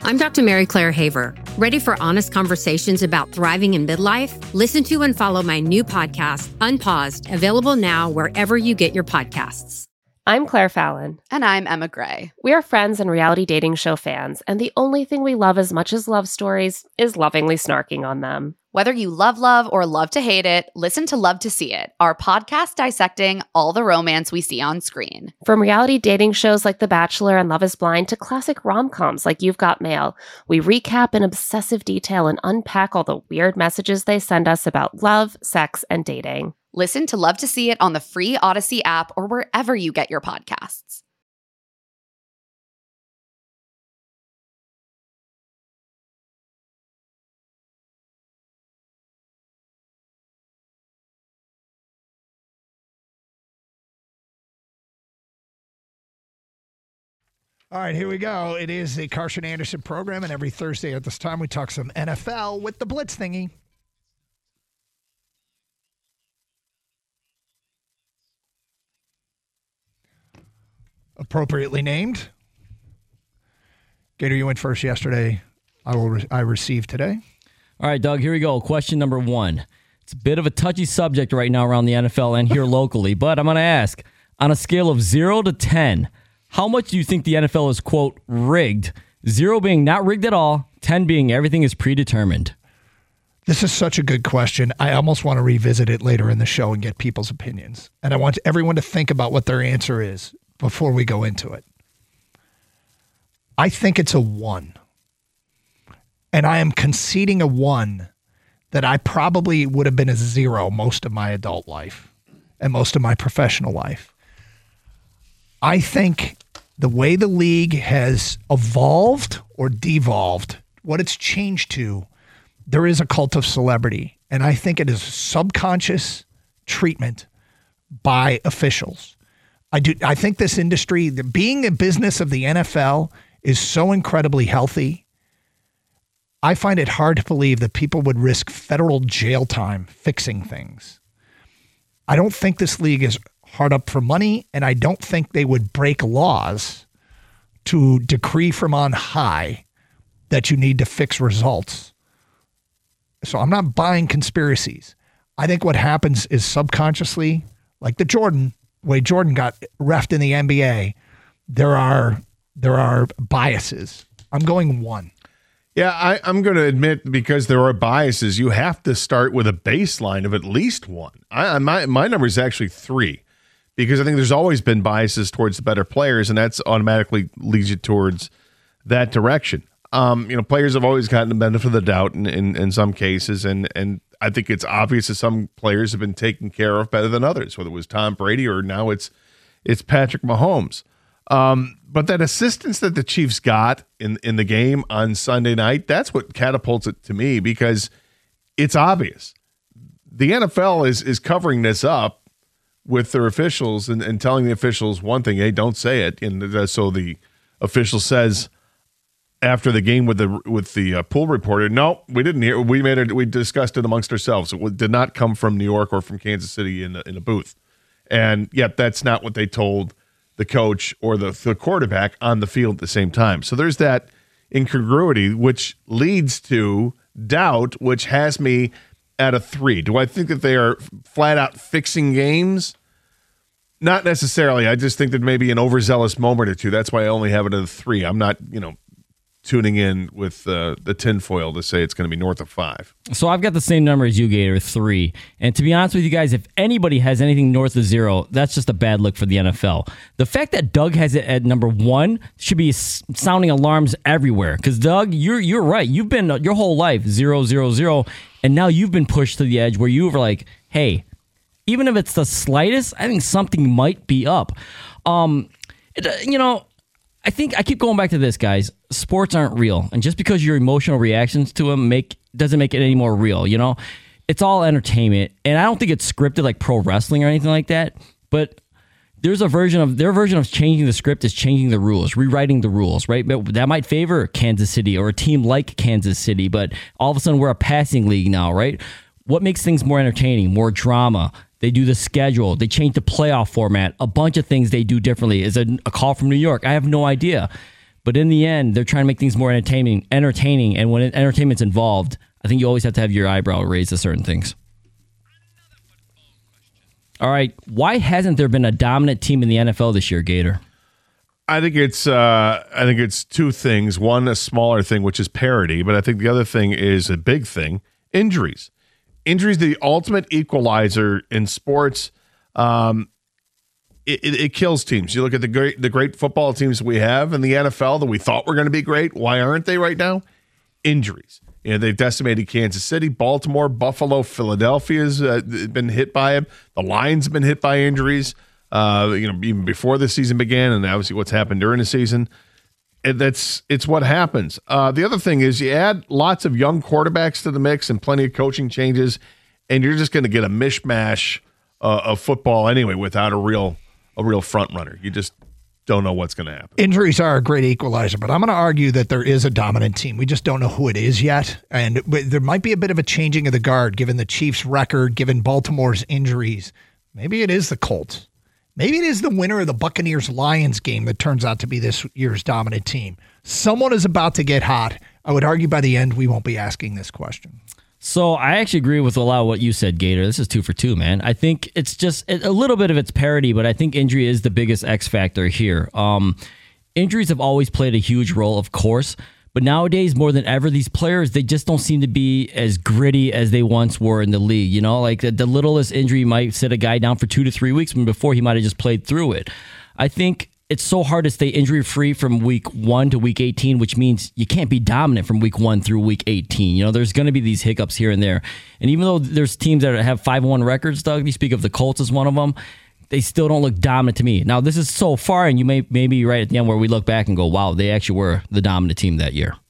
I'm Dr. Mary Claire Haver. Ready for honest conversations about thriving in midlife? Listen to and follow my new podcast, Unpaused, available now wherever you get your podcasts. I'm Claire Fallon. And I'm Emma Gray. We are friends and reality dating show fans, and the only thing we love as much as love stories is lovingly snarking on them. Whether you love or love to hate it, listen to Love to See It, our podcast dissecting all the romance we see on screen. From reality dating shows like The Bachelor and Love is Blind to classic rom-coms like You've Got Mail, we recap in obsessive detail and unpack all the weird messages they send us about love, sex, and dating. Listen to Love to See It on the free Odyssey app or wherever you get your podcasts. All right, here we go. It is the Carson Anderson program, and every Thursday at this time we talk some NFL with the Blitz thingy. Appropriately named. Gator, you went first yesterday. I received today. All right, Doug, here we go. Question number one. It's a bit of a touchy subject right now around the NFL and here locally, but I'm going to ask, on a scale of 0 to 10, how much do you think the NFL is, quote, rigged? 0 being not rigged at all, 10 being everything is predetermined. This is such a good question. I almost want to revisit it later in the show and get people's opinions. And I want everyone to think about what their answer is before we go into it. I think it's a 1. And I am conceding a 1 that I probably would have been a 0 most of my adult life and most of my professional life. I think the way the league has evolved or devolved, what it's changed to, there is a cult of celebrity. And I think it is subconscious treatment by officials. I think this industry, being a business of the NFL, is so incredibly healthy. I find it hard to believe that people would risk federal jail time fixing things. I don't think this league is hard up for money, and I don't think they would break laws to decree from on high that you need to fix results. So I'm not buying conspiracies. I think what happens is subconsciously, like the way Jordan got reffed in the NBA, there are biases. I'm going 1. Yeah, I'm going to admit, because there are biases, you have to start with a baseline of at least 1. My number is actually 3. Because I think there's always been biases towards the better players, and that's automatically leads you towards that direction. Players have always gotten the benefit of the doubt in some cases, and I think it's obvious that some players have been taken care of better than others, whether it was Tom Brady or now it's Patrick Mahomes. But that assistance that the Chiefs got in the game on Sunday night, that's what catapults it to me, because it's obvious. The NFL is covering this up with their officials and telling the officials one thing, hey, don't say it. And so the official says after the game with the pool reporter, no, we didn't hear. We discussed it amongst ourselves. It did not come from New York or from Kansas City in a booth. And yet that's not what they told the coach or the quarterback on the field at the same time. So there's that incongruity, which leads to doubt, which has me at a 3. Do I think that they are flat out fixing games? Not necessarily. I just think that maybe an overzealous moment or two. That's why I only have it at a 3. I'm not, tuning in with the tinfoil to say it's going to be north of 5. So I've got the same number as you, Gator, 3. And to be honest with you guys, if anybody has anything north of 0, that's just a bad look for the NFL. The fact that Doug has it at number 1 should be sounding alarms everywhere. Because, Doug, you're right. You've been your whole life 0, 0, 0, and now you've been pushed to the edge where you were like, hey, even if it's the slightest, I think something might be up. I think I keep going back to this, guys. Sports aren't real. And just because your emotional reactions to them doesn't make it any more real, It's all entertainment. And I don't think it's scripted like pro wrestling or anything like that. But their version of changing the script is changing the rules, rewriting the rules, right? But that might favor Kansas City or a team like Kansas City. But all of a sudden we're a passing league now, right? What makes things more entertaining, more drama? They do the schedule. They change the playoff format. A bunch of things they do differently. Is a call from New York? I have no idea. But in the end, they're trying to make things more entertaining. And when entertainment's involved, I think you always have to have your eyebrow raised to certain things. All right. Why hasn't there been a dominant team in the NFL this year, Gator? I think it's two things. One, a smaller thing, which is parity, but I think the other thing is a big thing: injuries. Injuries, the ultimate equalizer in sports. It kills teams. You look at the great football teams we have in the NFL that we thought were going to be great. Why aren't they right now? Injuries. They've decimated Kansas City, Baltimore, Buffalo, Philadelphia's been hit by them. The Lions have been hit by injuries. Even before the season began, and obviously what's happened during the season. It's what happens. The other thing is you add lots of young quarterbacks to the mix and plenty of coaching changes, and you're just going to get a mishmash of football anyway without a real front runner. You just don't know what's going to happen. Injuries are a great equalizer, but I'm going to argue that there is a dominant team. We just don't know who it is yet, and there might be a bit of a changing of the guard given the Chiefs' record, given Baltimore's injuries. Maybe it is the Colts. Maybe it is the winner of the Buccaneers-Lions game that turns out to be this year's dominant team. Someone is about to get hot. I would argue by the end we won't be asking this question. So I actually agree with a lot of what you said, Gator. This is 2 for 2, man. I think it's just a little bit of its parity, but I think injury is the biggest X factor here. Injuries have always played a huge role, of course, but nowadays, more than ever, these players, they just don't seem to be as gritty as they once were in the league. You know, like the littlest injury might sit a guy down for 2 to 3 weeks when before he might have just played through it. I think it's so hard to stay injury-free from week 1 to week 18, which means you can't be dominant from week 1 through week 18. You know, there's going to be these hiccups here and there. And even though there's teams that have 5-1 records, Doug, you speak of the Colts as one of them, they still don't look dominant to me. Now, this is so far, and you may be right at the end where we look back and go, wow, they actually were the dominant team that year.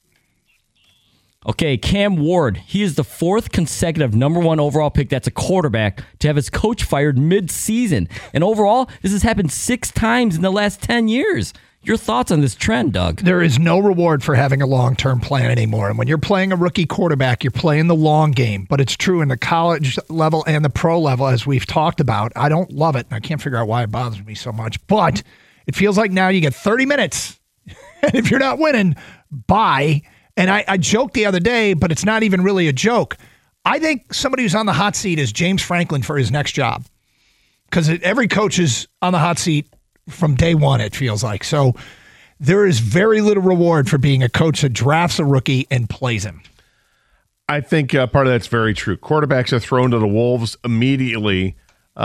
Okay, Cam Ward. He is the 4th consecutive #1 overall pick that's a quarterback to have his coach fired mid-season. And overall, this has happened 6 times in the last 10 years. Your thoughts on this trend, Doug? There is no reward for having a long-term plan anymore. And when you're playing a rookie quarterback, you're playing the long game. But it's true in the college level and the pro level, as we've talked about. I don't love it, and I can't figure out why it bothers me so much. But it feels like now you get 30 minutes. And if you're not winning, bye. And I joked the other day, but it's not even really a joke. I think somebody who's on the hot seat is James Franklin for his next job. Because every coach is on the hot seat from day one, it feels like. So there is very little reward for being a coach that drafts a rookie and plays him. I think part of that's very true. Quarterbacks are thrown to the wolves immediately,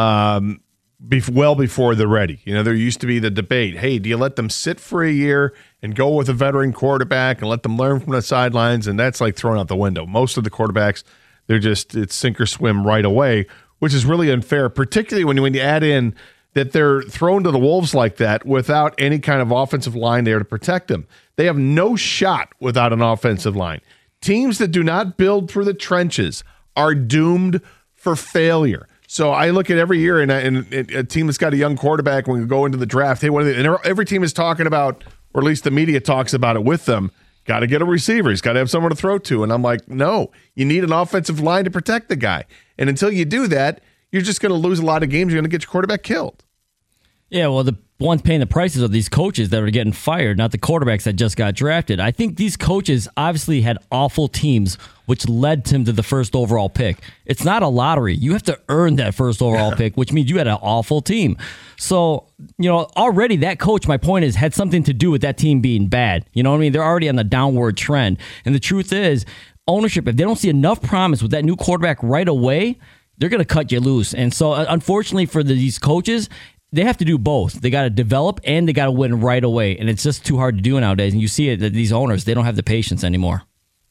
well before they're ready. You know, there used to be the debate, hey, do you let them sit for a year and go with a veteran quarterback and let them learn from the sidelines? And that's like thrown out the window. Most of the quarterbacks, it's sink or swim right away, which is really unfair, particularly when you add in that they're thrown to the wolves like that without any kind of offensive line there to protect them. They have no shot without an offensive line. Teams that do not build through the trenches are doomed for failure. So I look at every year and a team that's got a young quarterback when we go into the draft, hey, what are they? And every team is talking about, or at least the media talks about it with them, got to get a receiver. He's got to have someone to throw to. And I'm like, no, you need an offensive line to protect the guy. And until you do that, you're just going to lose a lot of games. You're going to get your quarterback killed. Yeah, well, the ones paying the prices are these coaches that are getting fired, not the quarterbacks that just got drafted. I think these coaches obviously had awful teams, which led them to the first overall pick. It's not a lottery. You have to earn that first overall pick, which means you had an awful team. So, you know, already that coach, my point is, had something to do with that team being bad. You know what I mean? They're already on the downward trend. And the truth is, ownership, if they don't see enough promise with that new quarterback right away, they're going to cut you loose. And so, unfortunately for these coaches, they have to do both. They got to develop and they got to win right away. And it's just too hard to do nowadays. And you see it that these owners, they don't have the patience anymore.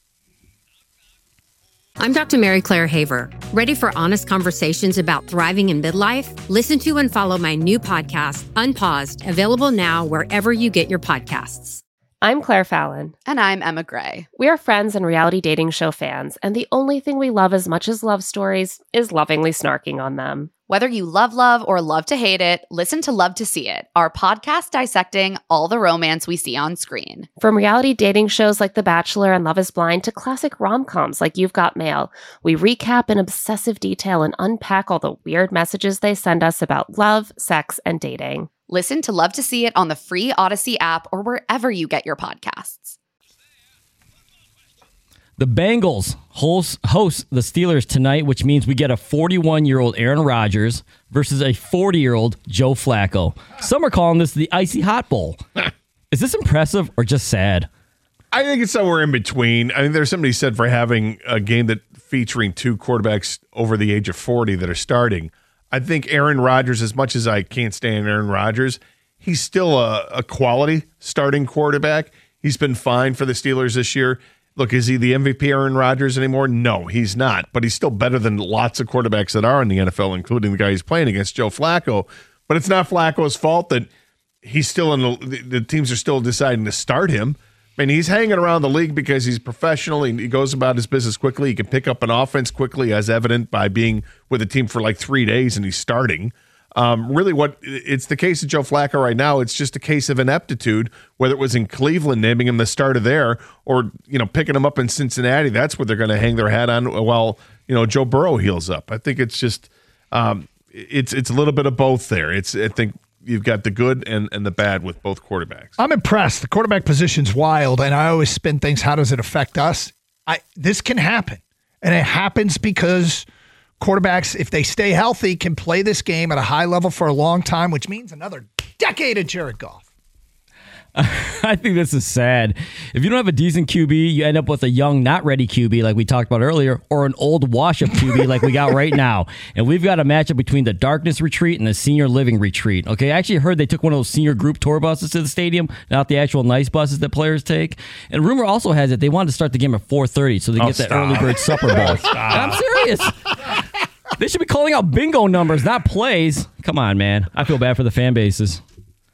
I'm Dr. Mary Claire Haver. Ready for honest conversations about thriving in midlife? Listen to and follow my new podcast, Unpaused, available now wherever you get your podcasts. I'm Claire Fallon. And I'm Emma Gray. We are friends and reality dating show fans, and the only thing we love as much as love stories is lovingly snarking on them. Whether you love or love to hate it, listen to Love to See It, our podcast dissecting all the romance we see on screen. From reality dating shows like The Bachelor and Love is Blind to classic rom-coms like You've Got Mail, we recap in obsessive detail and unpack all the weird messages they send us about love, sex, and dating. Listen to Love to See It on the free Odyssey app or wherever you get your podcasts. The Bengals host the Steelers tonight, which means we get a 41-year-old Aaron Rodgers versus a 40-year-old Joe Flacco. Some are calling this the Icy Hot Bowl. Is this impressive or just sad? I think it's somewhere in between. I think there's somebody said for having a game that featuring two quarterbacks over the age of 40 that are starting. I think Aaron Rodgers, as much as I can't stand Aaron Rodgers, he's still a quality starting quarterback. He's been fine for the Steelers this year. Look, is he the MVP Aaron Rodgers anymore? No, he's not. But he's still better than lots of quarterbacks that are in the NFL, including the guy he's playing against, Joe Flacco. But it's not Flacco's fault that he's still in the teams are still deciding to start him. I mean, he's hanging around the league because he's professional. He goes about his business quickly. He can pick up an offense quickly, as evident by being with the team for like 3 days and he's starting. Really, it's the case of Joe Flacco right now. It's just a case of ineptitude, whether it was in Cleveland naming him the starter there or, picking him up in Cincinnati. That's what they're going to hang their hat on while, Joe Burrow heals up. I think it's just it's a little bit of both there. I think you've got the good and the bad with both quarterbacks. I'm impressed. The quarterback position's wild, and I always spin things, how does it affect us? This can happen, and it happens because quarterbacks, if they stay healthy, can play this game at a high level for a long time, which means another decade of Jared Goff. I think this is sad. If you don't have a decent QB, you end up with a young, not ready QB like we talked about earlier, or an old wash-up QB like we got right now. And we've got a matchup between the Darkness Retreat and the Senior Living Retreat. Okay, I actually heard they took one of those senior group tour buses to the stadium, not the actual nice buses that players take. And rumor also has it they wanted to start the game at 4:30 so they get that early bird supper ball. I'm serious. They should be calling out bingo numbers, not plays. Come on, man. I feel bad for the fan bases.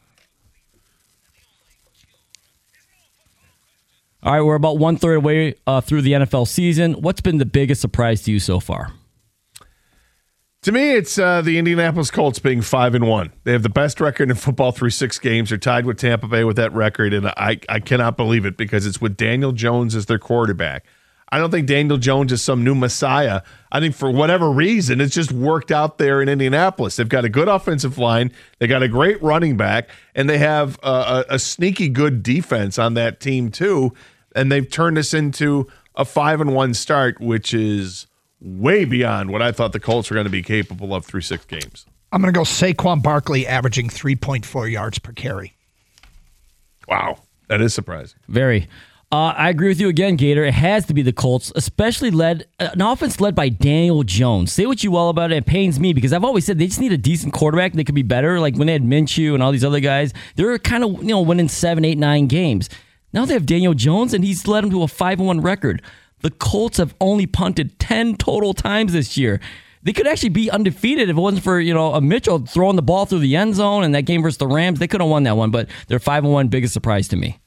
All right, we're about 1/3 away through the NFL season. What's been the biggest surprise to you so far? To me, it's the Indianapolis Colts being 5-1. They have the best record in football through 6 games. They're tied with Tampa Bay with that record, and I cannot believe it because it's with Daniel Jones as their quarterback. I don't think Daniel Jones is some new messiah. I think for whatever reason, it's just worked out there in Indianapolis. They've got a good offensive line. They got a great running back, and they have a sneaky good defense on that team too. And they've turned this into a 5-1 start, which is way beyond what I thought the Colts were going to be capable of through 6 games. I'm going to go Saquon Barkley averaging 3.4 yards per carry. Wow, that is surprising. Very. I agree with you again, Gator. It has to be the Colts, especially an offense led by Daniel Jones. Say what you will about it. It pains me because I've always said they just need a decent quarterback. They could be better. Like when they had Minshew and all these other guys, they were kind of winning 7, 8, 9 games. Now they have Daniel Jones, and he's led them to a 5-1 record. The Colts have only punted 10 total times this year. They could actually be undefeated if it wasn't for a Mitchell throwing the ball through the end zone and that game versus the Rams. They could have won that one, but they're 5-1. Biggest surprise to me.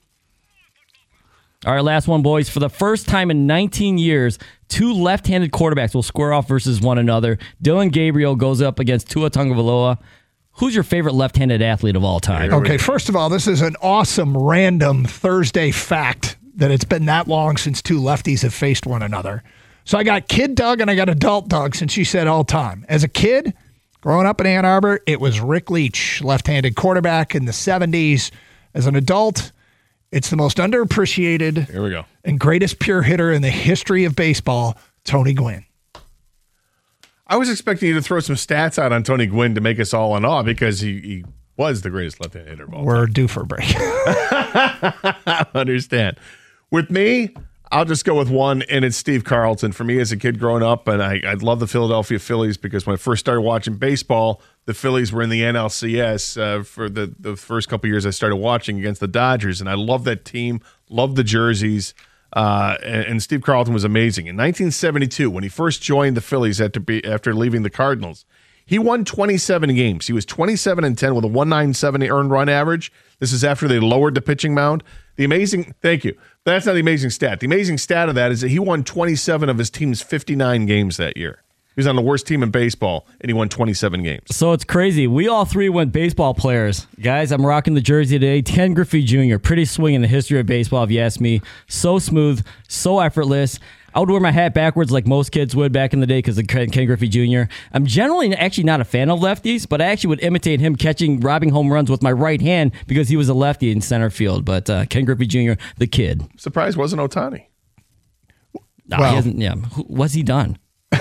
All right, last one, boys. For the first time in 19 years, 2 left-handed quarterbacks will square off versus one another. Dillon Gabriel goes up against Tua Tagovailoa. Who's your favorite left-handed athlete of all time? Okay, first of all, this is an awesome random Thursday fact that it's been that long since 2 lefties have faced one another. So I got kid Doug and I got adult Doug since you said all time. As a kid, growing up in Ann Arbor, it was Rick Leach, left-handed quarterback in the 70s. As an adult, it's the most underappreciated Here we go. and greatest pure hitter in the history of baseball, Tony Gwynn. I was expecting you to throw some stats out on Tony Gwynn to make us all in awe because he was the greatest left-handed hitter of all time. We're due for a break. I understand. With me, I'll just go with one, and it's Steve Carlton. For me as a kid growing up, and I love the Philadelphia Phillies because when I first started watching baseball, the Phillies were in the NLCS for the first couple years I started watching against the Dodgers, and I love that team, love the jerseys, and Steve Carlton was amazing. In 1972, when he first joined the Phillies after leaving the Cardinals, he won 27 games. He was 27-10 with a 1.97 earned run average. This is after they lowered the pitching mound. Thank you. That's not the amazing stat. The amazing stat of that is that he won 27 of his team's 59 games that year. He was on the worst team in baseball, and he won 27 games. So it's crazy. We all 3 went baseball players. Guys, I'm rocking the jersey today. Ken Griffey Jr., pretty swing in the history of baseball, if you ask me. So smooth, so effortless. I would wear my hat backwards like most kids would back in the day because of Ken Griffey Jr. I'm generally actually not a fan of lefties, but I actually would imitate him robbing home runs with my right hand because he was a lefty in center field. But Ken Griffey Jr., the kid. Surprised wasn't Ohtani. No, he hasn't. Yeah, what's he done?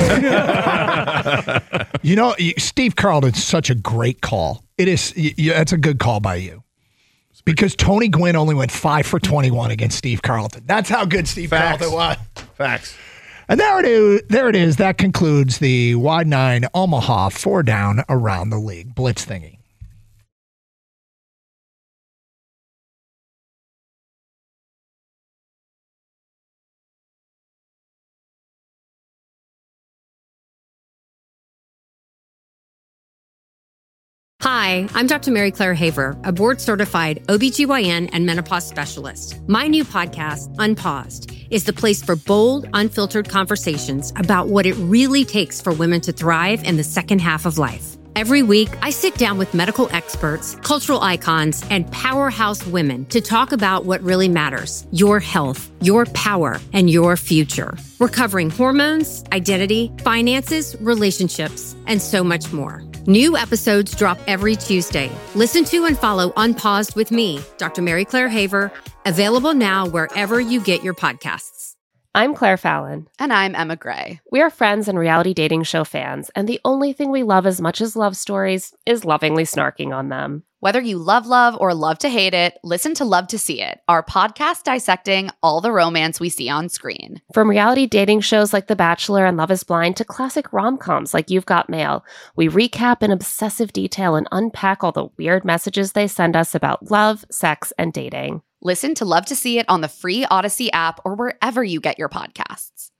Steve Carlton's such a great call. It is. That's a good call by you. Because Tony Gwynn only went 5 for 21 against Steve Carlton. That's how good Steve Carlton was. Facts. And there it is. That concludes the Wide 9 Omaha 4 down around the league blitz thingy. Hi, I'm Dr. Mary Claire Haver, a board-certified OBGYN and menopause specialist. My new podcast, Unpaused, is the place for bold, unfiltered conversations about what it really takes for women to thrive in the second half of life. Every week, I sit down with medical experts, cultural icons, and powerhouse women to talk about what really matters: your health, your power, and your future. We're covering hormones, identity, finances, relationships, and so much more. New episodes drop every Tuesday. Listen to and follow Unpaused with me, Dr. Mary Claire Haver, available now wherever you get your podcasts. I'm Claire Fallon. And I'm Emma Gray. We are friends and reality dating show fans, and the only thing we love as much as love stories is lovingly snarking on them. Whether you love or love to hate it, listen to Love to See It, our podcast dissecting all the romance we see on screen. From reality dating shows like The Bachelor and Love is Blind to classic rom-coms like You've Got Mail, we recap in obsessive detail and unpack all the weird messages they send us about love, sex, and dating. Listen to Love to See It on the free Odyssey app or wherever you get your podcasts.